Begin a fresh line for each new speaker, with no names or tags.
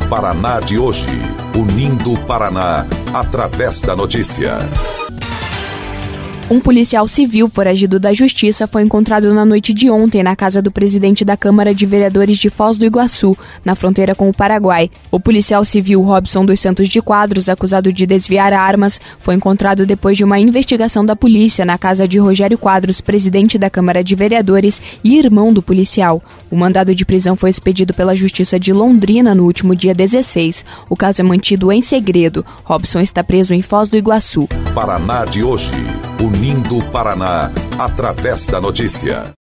Paraná de hoje, unindo o Paraná através da notícia.
Um policial civil foragido da Justiça foi encontrado na noite de ontem na casa do presidente da Câmara de Vereadores de Foz do Iguaçu, na fronteira com o Paraguai. O policial civil Robson dos Santos de Quadros, acusado de desviar armas, foi encontrado depois de uma investigação da polícia na casa de Rogério Quadros, presidente da Câmara de Vereadores e irmão do policial. O mandado de prisão foi expedido pela Justiça de Londrina no último dia 16. O caso é mantido em segredo. Robson está preso em Foz do Iguaçu.
Paraná de hoje, unindo o Paraná através da notícia.